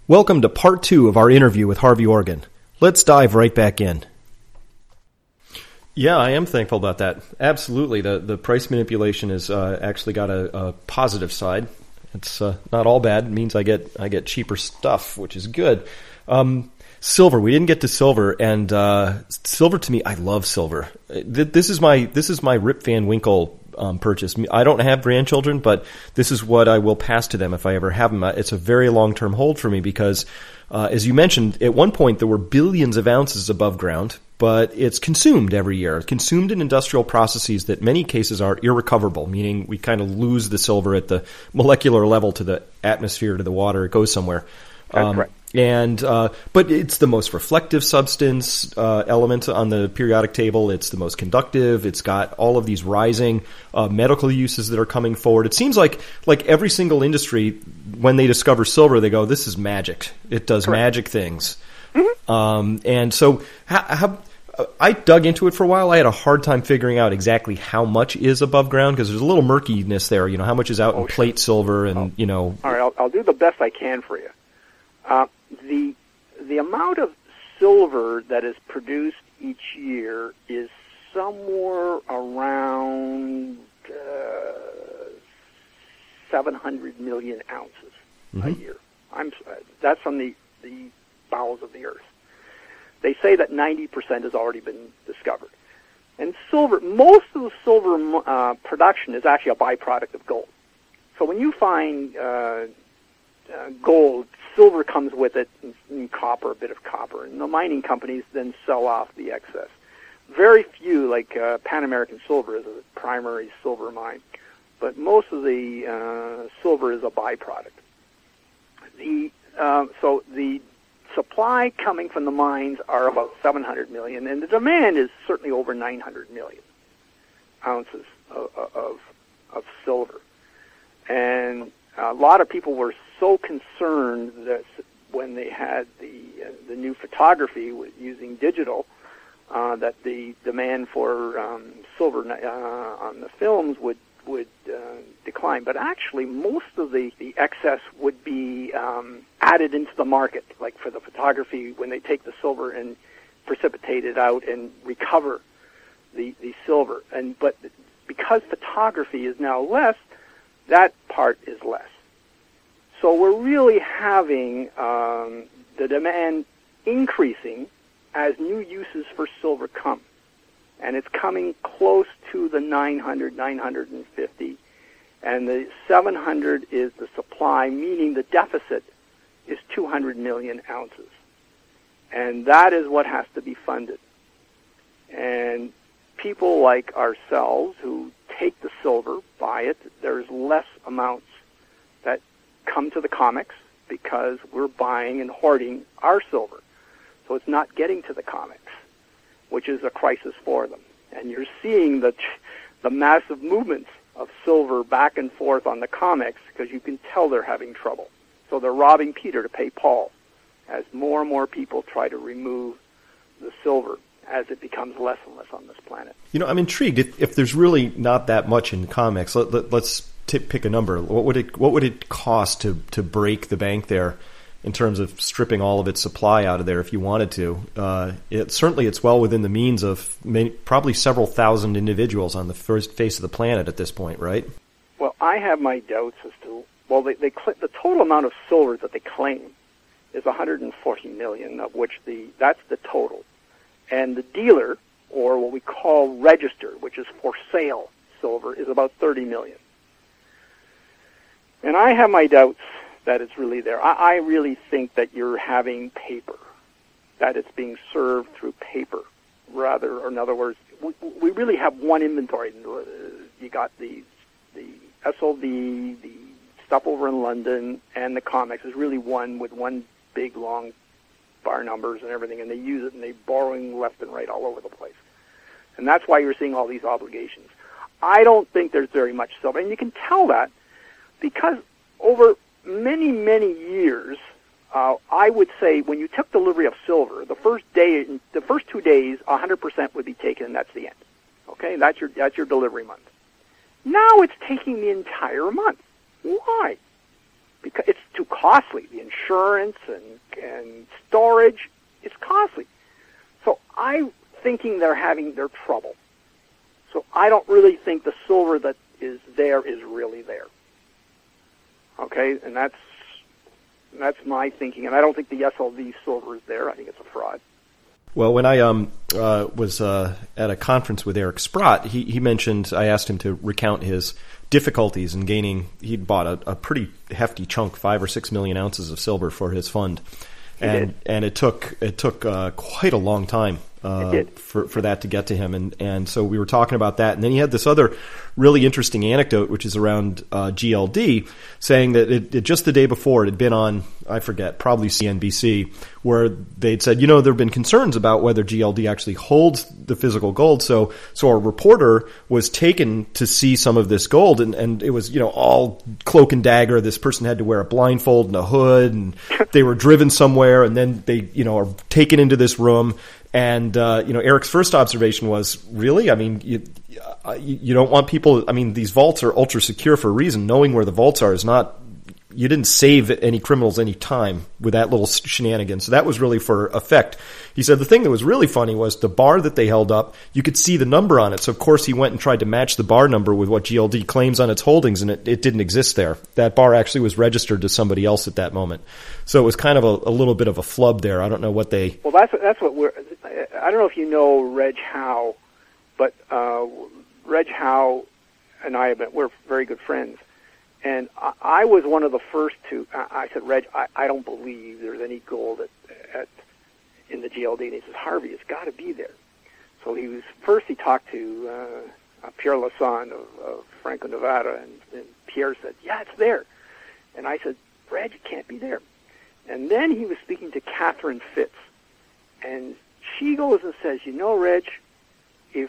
Welcome to part 2 of our interview with Harvey Organ. Let's dive right back in. Yeah, I am thankful about that. Absolutely. The price manipulation has actually got a positive side. It's not all bad. It means I get cheaper stuff, which is good. Silver. We didn't get to silver, and silver to me, I love silver. This is my Rip Van Winkle purchase. I don't have grandchildren, but this is what I will pass to them if I ever have them. It's a very long-term hold for me because, as you mentioned, at one point there were billions of ounces above ground, but it's consumed every year. It's consumed in industrial processes that in many cases are irrecoverable, meaning we kind of lose the silver at the molecular level to the atmosphere, to the water. It goes somewhere. That's right. But it's the most reflective substance element on the periodic table. It's the most conductive. It's got all of these rising medical uses that are coming forward. It seems like every single industry, when they discover silver, they go, "This is magic. It does magic things." Mm-hmm. And so, I dug into it for a while. I had a hard time figuring out exactly how much is above ground because there's a little murkiness there. You know, how much is out in plate silver, and All right, I'll do the best I can for you. The amount of silver that is produced each year is somewhere around 700 million ounces a year. That's from the bowels of the earth. They say that 90% has already been discovered. And silver, most of the silver production is actually a byproduct of gold. So when you find gold, silver comes with it, and copper, a bit of copper, and the mining companies then sell off the excess. Very few, like Pan American Silver, is a primary silver mine, but most of the silver is a byproduct. So the supply coming from the mines are about 700 million, and the demand is certainly over 900 million ounces of silver. And a lot of people were so concerned that when they had the new photography using digital, that the demand for silver on the films would decline. But actually, most of the excess would be added into the market, like for the photography when they take the silver and precipitate it out and recover the silver. But because photography is now less, that part is less. So we're really having the demand increasing as new uses for silver come. And it's coming close to the 900, 950. And the 700 is the supply, meaning the deficit is 200 million ounces. And that is what has to be funded. And people like ourselves who take the silver, buy it, there's less amounts that come to the COMEX because we're buying and hoarding our silver. So it's not getting to the COMEX, which is a crisis for them. And you're seeing the massive movements of silver back and forth on the COMEX because you can tell they're having trouble. So they're robbing Peter to pay Paul as more and more people try to remove the silver as it becomes less and less on this planet. You know, I'm intrigued. If there's really not that much in COMEX, let's pick a number. What would it cost to break the bank there in terms of stripping all of its supply out of there if you wanted to? It's well within the means of probably several thousand individuals on the first face of the planet at this point, right? Well, I have my doubts as to, the total amount of silver that they claim is 140 million, of which that's the total. And the dealer, or what we call registered, which is for sale silver, is about 30 million. And I have my doubts that it's really there. I really think that you're having paper, that it's being served through paper, rather, or in other words, we really have one inventory. You got the SOB, the stuff over in London, and the COMEX is really one with one big, long bar numbers and everything, and they use it, and they're borrowing left and right all over the place. And that's why you're seeing all these obligations. I don't think there's very much silver, and you can tell that because over many, many years, I would say when you took delivery of silver, the first 2 days, 100% would be taken, and that's the end. Okay, that's your delivery month. Now it's taking the entire month. Why? because it's too costly. The insurance and storage, it's costly. So I'm thinking they're having their trouble. So I don't really think the silver that is there is really there. Okay, and that's my thinking. And I don't think the SLV silver is there. I think it's a fraud. Well, when I was at a conference with Eric Sprott, he mentioned, I asked him to recount his difficulties in gaining. He'd bought a pretty hefty chunk, 5 or 6 million ounces of silver for his fund, and it took quite a long time for that to get to him, and so we were talking about that, and then he had this other really interesting anecdote, which is around GLD, saying that it just the day before it had been on, I forget, probably CNBC, where they'd said, there have been concerns about whether GLD actually holds the physical gold. So a reporter was taken to see some of this gold, and it was, all cloak and dagger. This person had to wear a blindfold and a hood, and they were driven somewhere, and then they, are taken into this room. And, Eric's first observation was, really? I mean, you don't want people, I mean, these vaults are ultra secure for a reason. Knowing where the vaults are is not, you didn't save any criminals any time with that little shenanigan. So that was really for effect. He said the thing that was really funny was the bar that they held up, you could see the number on it. So of course he went and tried to match the bar number with what GLD claims on its holdings, and it didn't exist there. That bar actually was registered to somebody else at that moment. So it was kind of a little bit of a flub there. I don't know what they... Well, that's what I don't know if you know Reg Howe, but Reg Howe and we're very good friends. And I was one of the first to, I said, Reg, I don't believe there's any gold in the GLD. And he says, Harvey, it's got to be there. So he talked to Pierre Lassonde of Franco-Nevada, and Pierre said, yeah, it's there. And I said, Reg, it can't be there. And then he was speaking to Catherine Fitz, and she goes and says, Reg, if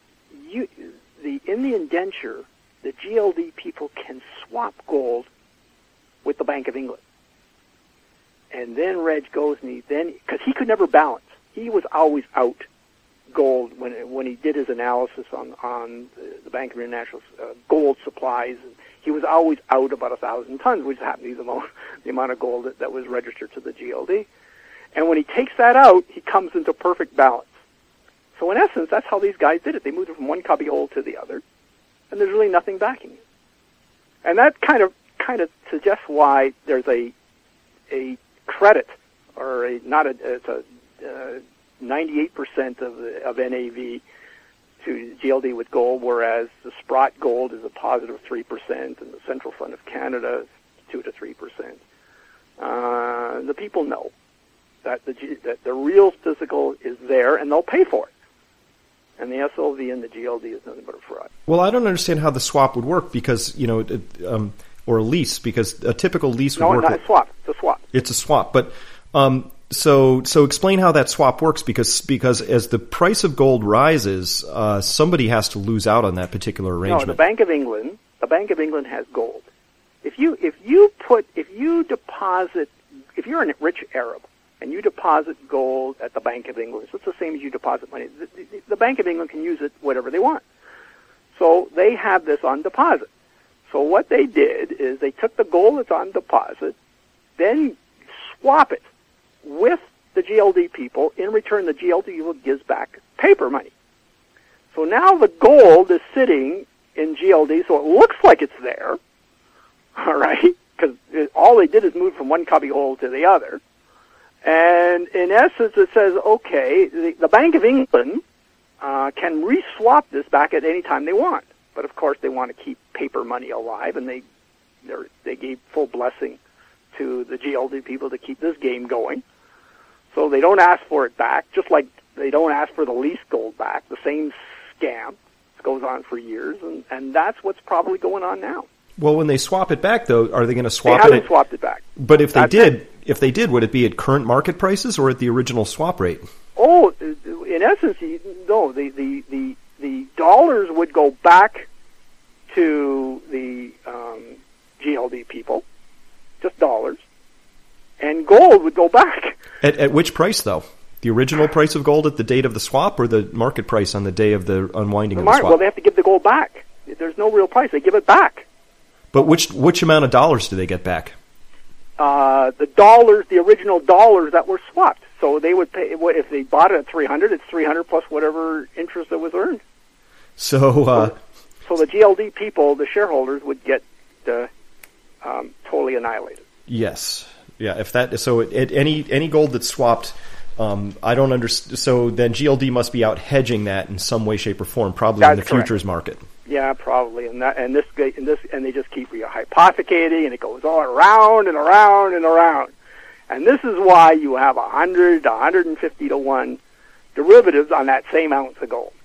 in the indenture, the GLD people can swap gold with the Bank of England. And then Reg goes and because he could never balance. He was always out gold when he did his analysis on the Bank of International gold supplies. He was always out about 1,000 tons, which happened to be the amount of gold that was registered to the GLD. And when he takes that out, he comes into perfect balance. So in essence, that's how these guys did it. They moved it from one cubby hole to the other, and there's really nothing backing it. And that kind of suggests why there's a credit, or it's a 98% of NAV to GLD with gold, whereas the Sprott gold is a positive 3%, and the Central Fund of Canada is 2 to 3%. The people know that the real physical is there, and they'll pay for it. And the SLV and the GLD is nothing but a fraud. Well, I don't understand how the swap would work because, or a lease, because a typical lease would work. No, not a swap. It's a swap. It's a swap. But so explain how that swap works, because as the price of gold rises, somebody has to lose out on that particular arrangement. No, the Bank of England has gold. If you're a rich Arab, and you deposit gold at the Bank of England, so it's the same as you deposit money. The Bank of England can use it whatever they want. So they have this on deposit. So what they did is they took the gold that's on deposit, then swap it with the GLD people. In return, the GLD people gives back paper money. So now the gold is sitting in GLD, so it looks like it's there, all right, because all they did is move from one cubby hole to the other. And in essence, it says, okay, the Bank of England can re-swap this back at any time they want. But of course, they want to keep paper money alive, and they gave full blessing to the GLD people to keep this game going. So they don't ask for it back, just like they don't ask for the lease gold back. The same scam. It goes on for years, and that's what's probably going on now. Well, when they swap it back, though, are they going to swap it? They haven't swapped it back. But if they did, would it be at current market prices or at the original swap rate? Oh, in essence, no. The dollars would go back to the GLD people, just dollars, and gold would go back. At which price, though? The original price of gold at the date of the swap, or the market price on the day of the unwinding of the swap? Well, they have to give the gold back. There's no real price. They give it back. But which amount of dollars do they get back? the dollars, the original dollars that were swapped. So they would pay, if they bought it at 300, it's 300 plus whatever interest that was earned. So the GLD people, the shareholders, would get totally annihilated. Yes. Yeah. If that, so any gold that's swapped, I don't understand. So then GLD must be out hedging that in some way, shape, or form, probably That's in the correct. futures market. Yeah, probably, and they just keep hypothecating, and it goes all around and around and around, and this is why you have 100 to 150 to 1 derivatives on that same ounce of gold,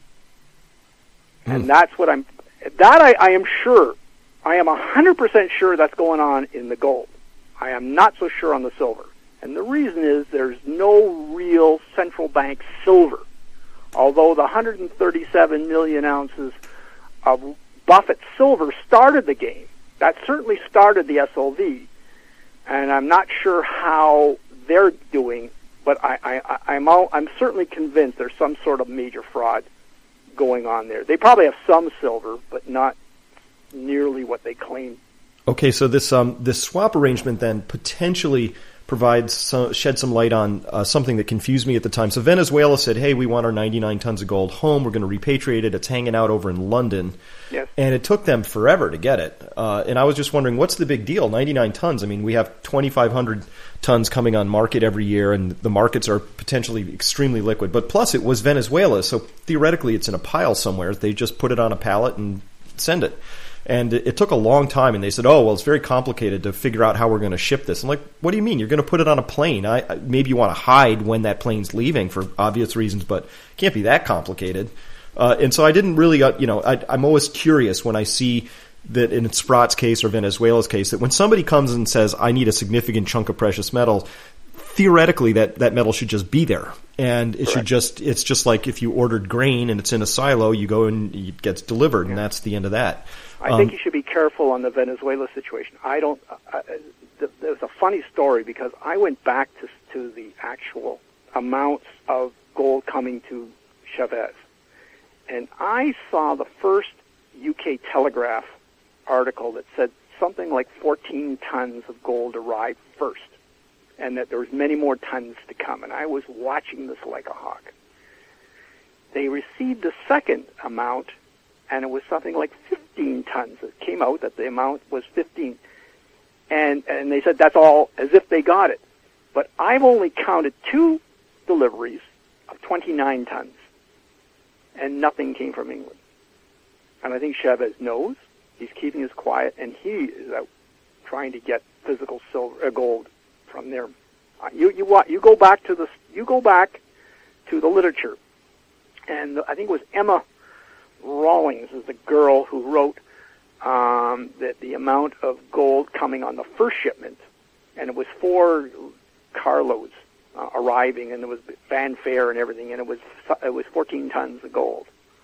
and that's what I am sure, I am 100% sure that's going on in the gold. I am not so sure on the silver, and the reason is there's no real central bank silver, although the 137 million ounces of Buffett silver started the game. That certainly started the SLV, and I'm not sure how they're doing, but I'm certainly convinced there's some sort of major fraud going on there. They probably have some silver, but not nearly what they claim. Okay, so this swap arrangement then potentially shed some light on something that confused me at the time. So Venezuela said, hey, we want our 99 tons of gold home. We're going to repatriate it. It's hanging out over in London. Yes. And it took them forever to get it. And I was just wondering, what's the big deal? 99 tons. I mean, we have 2,500 tons coming on market every year, and the markets are potentially extremely liquid. But plus, it was Venezuela, so theoretically it's in a pile somewhere. They just put it on a pallet and send it. And it took a long time, and they said, oh, well, it's very complicated to figure out how we're going to ship this. I'm like, what do you mean? You're going to put it on a plane. Maybe you want to hide when that plane's leaving for obvious reasons, but it can't be that complicated. And so I didn't really, I'm always curious when I see that in Sprott's case or Venezuela's case, that when somebody comes and says, I need a significant chunk of precious metal, theoretically that metal should just be there. And it should it's just like if you ordered grain and it's in a silo, you go and it gets delivered, and that's the end of that. I think you should be careful on the Venezuela situation. There's a funny story because I went back to the actual amounts of gold coming to Chavez, and I saw the first UK Telegraph article that said something like 14 tons of gold arrived first, and that there was many more tons to come, and I was watching this like a hawk. They received the second amount, and it was something like 15 tons. It came out that the amount was 15. And they said that's all, as if they got it. But I've only counted 2 deliveries of 29 tons, and nothing came from England. And I think Chavez knows. He's keeping his quiet, and he is out trying to get physical gold from there. You go back to the literature, and I think it was Emma Rawlings is the girl who wrote that the amount of gold coming on the first shipment, and it was 4 carloads arriving, and there was fanfare and everything, and it was 14 tons of gold.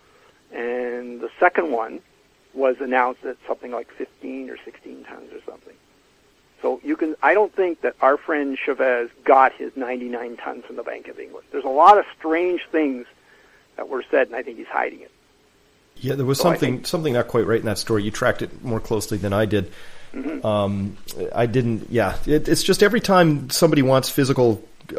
And the second one was announced at something like 15 or 16 tons or something. So I don't think that our friend Chavez got his 99 tons from the Bank of England. There's a lot of strange things that were said, and I think he's hiding it. Yeah, there was something not quite right in that story. You tracked it more closely than I did. Mm-hmm. I didn't. Yeah, it's just every time somebody wants physical,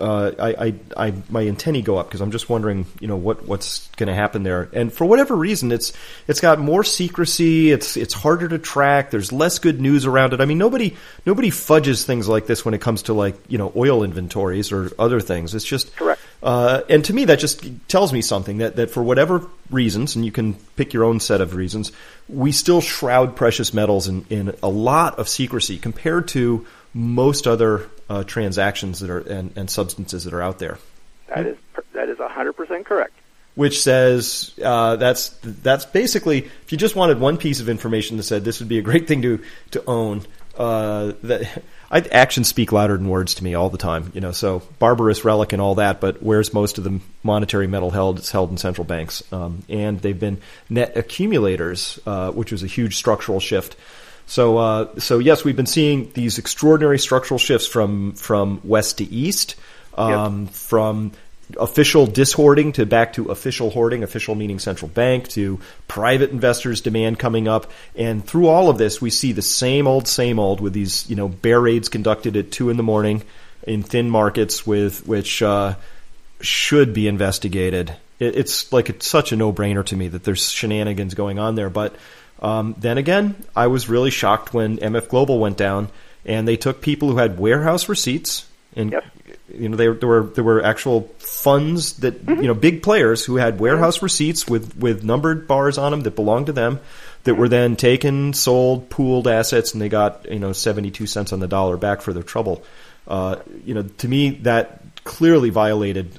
my antennae go up because I'm just wondering, what's going to happen there. And for whatever reason, it's got more secrecy. It's harder to track. There's less good news around it. I mean, nobody fudges things like this when it comes to oil inventories or other things. It's just correct. And to me, that just tells me something that for whatever reasons, and you can pick your own set of reasons, we still shroud precious metals in a lot of secrecy compared to most other transactions that are and substances that are out there. That is 100% correct. Which says that's basically, if you just wanted one piece of information that said this would be a great thing to own, actions speak louder than words to me all the time. So barbarous relic and all that, but where's most of the monetary metal held? It's held in central banks, and they've been net accumulators, which was a huge structural shift. So yes, we've been seeing these extraordinary structural shifts from west to east, from official dishoarding to back to official hoarding, official meaning central bank, to private investors' demand coming up. And through all of this, we see the same old with these, bear raids conducted at 2 a.m. in thin markets which should be investigated. It's such a no-brainer to me that there's shenanigans going on there. But then again, I was really shocked when MF Global went down and they took people who had warehouse receipts and Yes. there were actual funds that big players who had warehouse receipts with numbered bars on them that belonged to them that were then taken, sold, pooled assets, and they got 72 cents on the dollar back for their trouble. To me that clearly violated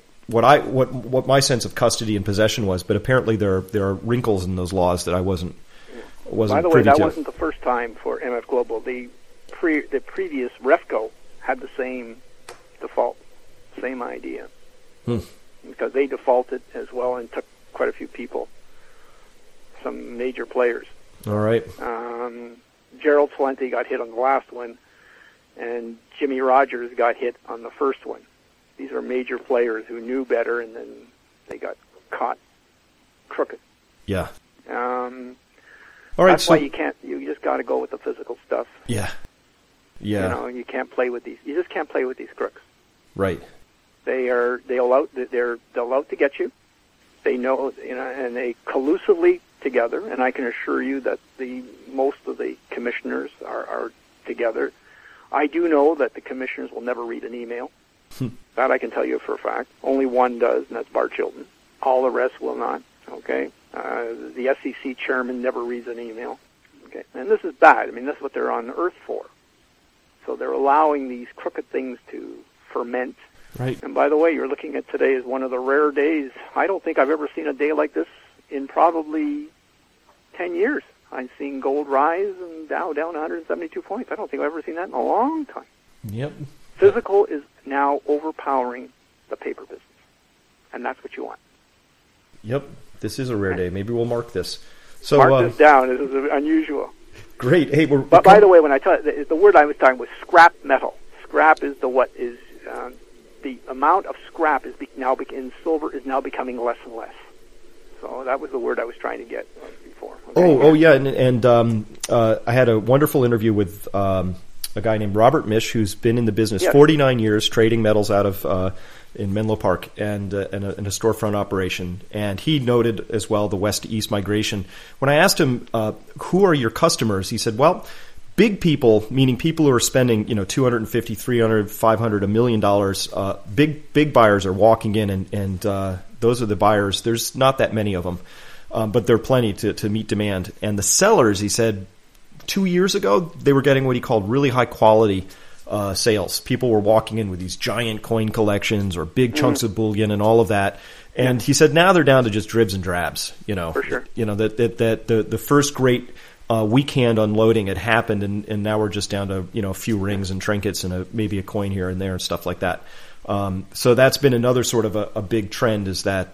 what my sense of custody and possession was, but apparently there are wrinkles in those laws that I wasn't By the way, privy that to. wasn't the first time for MF Global. The previous Refco had the same default, same idea, because they defaulted as well and took quite a few people, some major players. All right. Gerald Celente got hit on the last one, and Jimmy Rogers got hit on the first one. These are major players who knew better, and then they got caught crooked. Yeah. All right. That's why you can't. You just got to go with the physical stuff. Yeah. Yeah. You can't play with these. You just can't play with these crooks. Right. They're out to get you. They know, and they collusively together. And I can assure you that most of the commissioners are together. I do know that the commissioners will never read an email. That I can tell you for a fact. Only one does, and that's Bart Chilton. All the rest will not. Okay. The SEC chairman never reads an email. Okay. And this is bad. I mean, this is what they're on Earth for. So they're allowing these crooked things to ferment. Right. And by the way, you're looking at today as one of the rare days. I don't think I've ever seen a day like this in probably 10 years. I've seen gold rise and Dow down 172 points. I don't think I've ever seen that in a long time. Yep. Physical is now overpowering the paper business. And that's what you want. Yep. This is a rare day. Maybe we'll mark this. So Mark this down. This is unusual. Great. Hey, But by the way, when I tell you, the word I was talking was scrap metal. Scrap is the amount of scrap is now in silver is now becoming less and less. So that was the word I was trying to get before. Okay? Oh yeah, and I had a wonderful interview with a guy named Robert Misch, who's been in the business 49 years, trading metals out of in Menlo Park and in a storefront operation. And he noted as well the west to east migration. When I asked him, who are your customers? He said, well, big people, meaning people who are spending, $250, $300, $500, $1 million, big buyers are walking in and those are the buyers. There's not that many of them, but there are plenty to meet demand. And the sellers, he said, 2 years ago, they were getting what he called really high quality sales. People were walking in with these giant coin collections or big chunks of bullion and all of that. And he said now they're down to just dribs and drabs. For sure. That the first great weekend unloading had happened, and now we're just down to a few rings and trinkets and maybe a coin here and there and stuff like that. So that's been another sort of a big trend, is that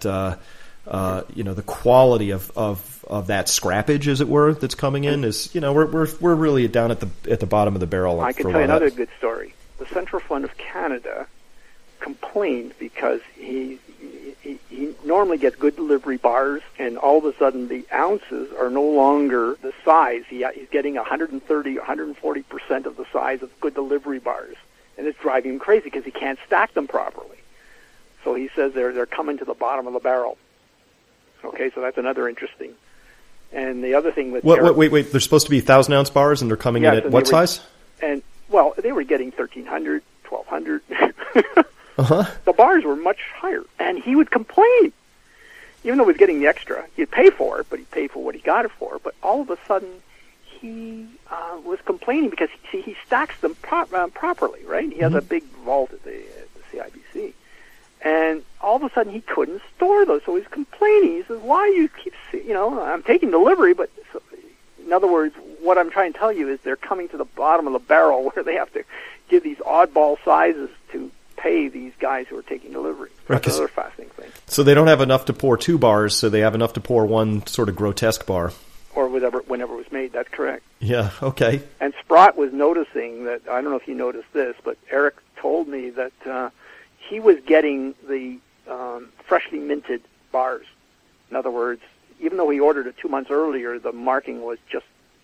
the quality of that scrappage, as it were, that's coming in is we're really down at the bottom of the barrel. I can tell you another good story. The Central Fund of Canada complained because he normally gets good delivery bars, and all of a sudden the ounces are no longer the size. He's getting 130, 140% of the size of good delivery bars, and it's driving him crazy because he can't stack them properly. So he says they're coming to the bottom of the barrel. Okay, so that's another interesting. And the other thing with wait, they're supposed to be 1,000-ounce bars, and they're coming in at what size? And well, they were getting 1,300, 1,200. The bars were much higher, and he would complain. Even though he was getting the extra, he'd pay for it, but he'd pay for what he got it for. But all of a sudden, he was complaining because he stacks them properly, right? He has a big vault at the CIBC. And all of a sudden, he couldn't store those, so he's complaining. He says, why you keep, I'm taking delivery, but so, in other words, what I'm trying to tell you is they're coming to the bottom of the barrel where they have to give these oddball sizes to pay these guys who are taking delivery. That's another fascinating thing. So they don't have enough to pour 2 bars, so they have enough to pour one sort of grotesque bar. Or whenever it was made, that's correct. Yeah, okay. And Sprott was noticing that, I don't know if you noticed this, but Eric told me that he was getting the freshly minted bars. In other words, even though he ordered it 2 months earlier, the marking was just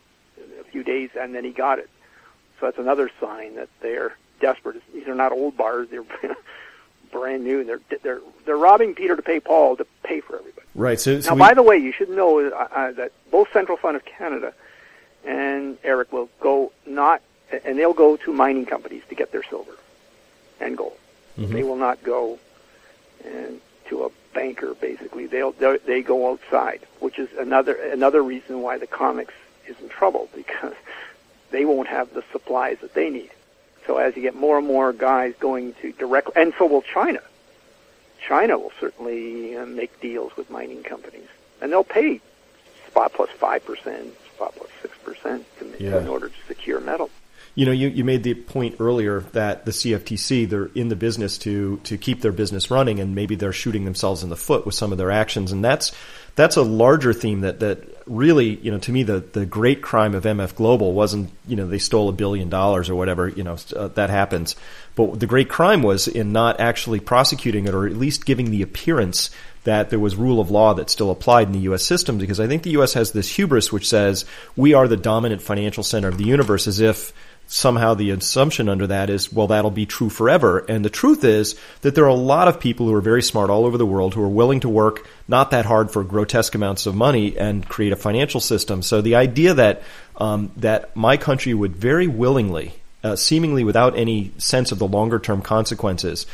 a few days, and then he got it. So that's another sign that they're desperate. These are not old bars; they're brand new. They're robbing Peter to pay Paul to pay for everybody. Right. So now, by the way, you should know that both Central Fund of Canada and Eric will go they'll go to mining companies to get their silver and gold. Mm-hmm. They will not go to a banker. Basically, they go outside, which is another reason why the COMEX is in trouble, because they won't have the supplies that they need. So as you get more and more guys going to directly, and so will China. China will certainly make deals with mining companies, and they'll pay spot plus 5%, spot plus 6% in order to secure metal. You know, you made the point earlier that the CFTC, they're in the business to keep their business running, and maybe they're shooting themselves in the foot with some of their actions. And that's a larger theme that really, you know, to me, the great crime of MF Global wasn't, you know, they stole $1 billion or whatever, you know, that happens. But the great crime was in not actually prosecuting it, or at least giving the appearance that there was rule of law that still applied in the U.S. system, because I think the U.S. has this hubris which says we are the dominant financial center of the universe, as if somehow the assumption under that is, well, that'll be true forever. And the truth is that there are a lot of people who are very smart all over the world who are willing to work not that hard for grotesque amounts of money and create a financial system. So the idea that that my country would very willingly, seemingly without any sense of the longer-term consequences,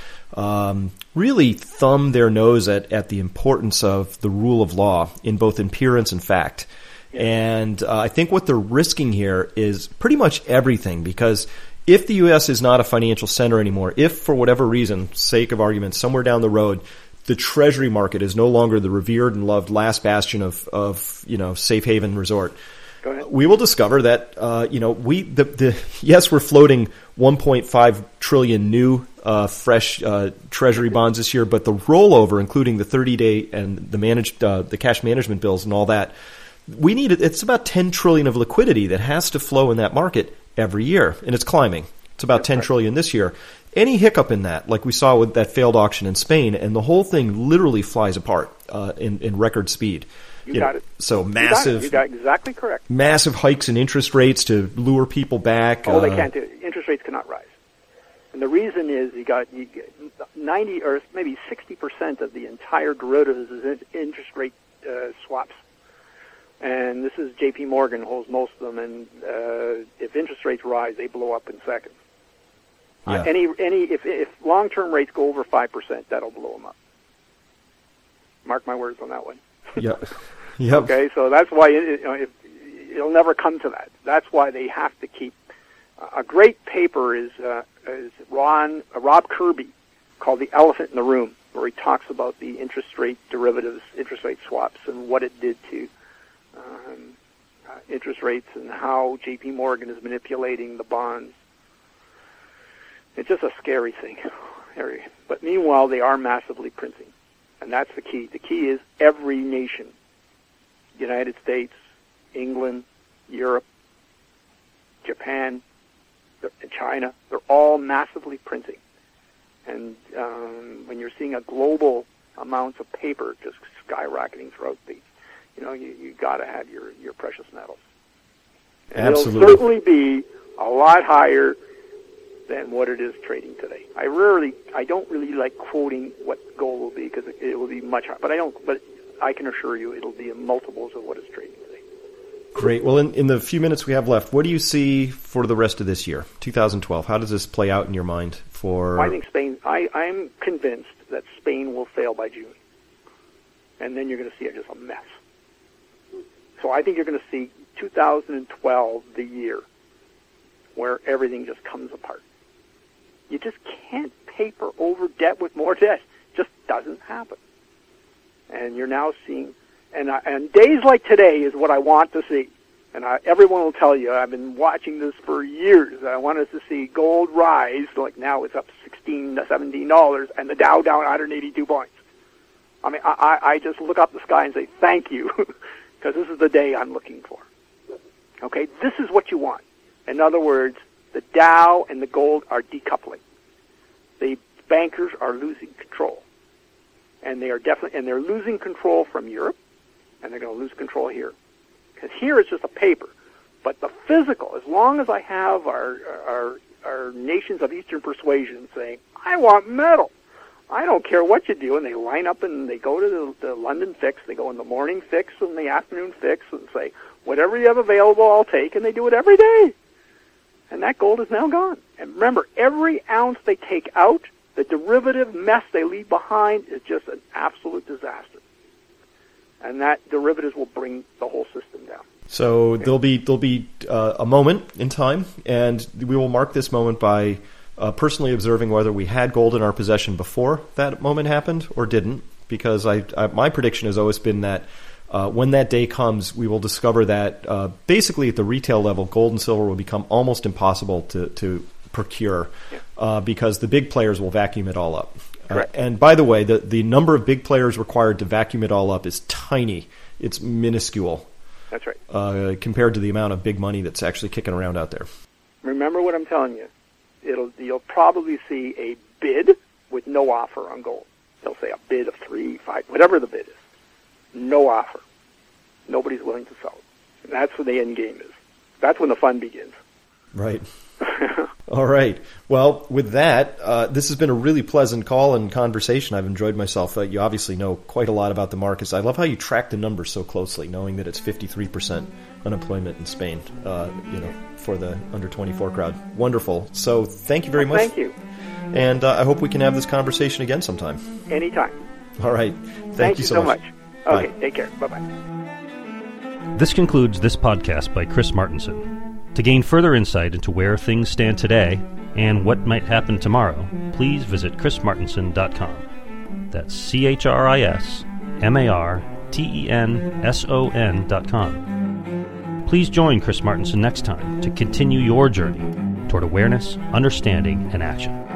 really thumb their nose at the importance of the rule of law in both appearance and fact. And I think what they're risking here is pretty much everything, because if the U.S. is not a financial center anymore, if for whatever reason, sake of argument, somewhere down the road, the Treasury market is no longer the revered and loved last bastion of you know, safe haven resort, we will discover that you know, yes, we're floating 1.5 trillion new fresh Treasury bonds this year, but the rollover, including the 30-day and the cash management bills and all that, it's about 10 trillion of liquidity that has to flow in that market every year, and it's climbing. It's about 10 trillion this year. Any hiccup in that, like we saw with that failed auction in Spain, and the whole thing literally flies apart in record speed. You got it. So massive. You got exactly correct. Massive hikes in interest rates to lure people back. Oh, they can't do it. Interest rates cannot rise. And the reason is you get 90 or maybe 60% of the entire derivatives is interest rate swaps. And this is J.P. Morgan holds most of them, and if interest rates rise, they blow up in seconds. Yeah. If long-term rates go over 5%, that'll blow them up. Mark my words on that one. Yep. Okay, so that's why it'll never come to that. That's why they have to keep. A great paper is Rob Kirby called "The Elephant in the Room," where he talks about the interest rate derivatives, interest rate swaps, and what it did to interest rates and how J.P. Morgan is manipulating the bonds. It's just a scary thing. But meanwhile, they are massively printing. And that's the key. The key is every nation, United States, England, Europe, Japan, China, they're all massively printing. And when you're seeing a global amounts of paper just skyrocketing throughout you got to have your precious metals. And absolutely. It'll certainly be a lot higher than what it is trading today. I don't really like quoting what gold will be, because it will be much higher. But I can assure you it'll be in multiples of what it's trading today. Great. Well, in the few minutes we have left, what do you see for the rest of this year, 2012? How does this play out in your mind for... I think Spain, I'm convinced that Spain will fail by June. And then you're going to see just a mess. So I think you're going to see 2012, the year where everything just comes apart. You just can't paper over debt with more debt. It just doesn't happen. And you're now seeing, and days like today is what I want to see. And everyone will tell you, I've been watching this for years. I wanted to see gold rise, like now it's up $16 to $17, and the Dow down 182 points. I mean, I just look up the sky and say, thank you, because this is the day I'm looking for. Okay, this is what you want. In other words, the Dow and the gold are decoupling. bankers are losing control. And they're losing control from Europe, and they're going to lose control here. Because here it's just a paper. But the physical, as long as I have our nations of Eastern persuasion saying, I want metal. I don't care what you do. And they line up and they go to the London fix. They go in the morning fix and the afternoon fix and say, whatever you have available, I'll take. And they do it every day. And that gold is now gone. And remember, every ounce they take out, the derivative mess they leave behind is just an absolute disaster. And that derivatives will bring the whole system down. So there'll be a moment in time, and we will mark this moment by personally observing whether we had gold in our possession before that moment happened or didn't. Because my prediction has always been that when that day comes, we will discover that basically at the retail level, gold and silver will become almost impossible to procure because the big players will vacuum it all up. And by the way, the number of big players required to vacuum it all up is tiny. It's minuscule. That's right. Compared to the amount of big money that's actually kicking around out there. Remember what I'm telling you. You'll probably see a bid with no offer on gold. They'll say a bid of 3, 5, whatever the bid is. No offer. Nobody's willing to sell it. And that's where the end game is. That's when the fun begins. Right. All right. Well, with that, this has been a really pleasant call and conversation. I've enjoyed myself. You obviously know quite a lot about the markets. I love how you track the numbers so closely, knowing that it's 53% unemployment in Spain, for the under 24 crowd. Wonderful. So thank you very much. Thank you. And I hope we can have this conversation again sometime. Anytime. All right. Thank you so much. Okay, Bye. Take care. Bye-bye. This concludes this podcast by Chris Martenson. To gain further insight into where things stand today and what might happen tomorrow, please visit chrismartenson.com. That's ChrisMartenson.com. Please join Chris Martenson next time to continue your journey toward awareness, understanding, and action.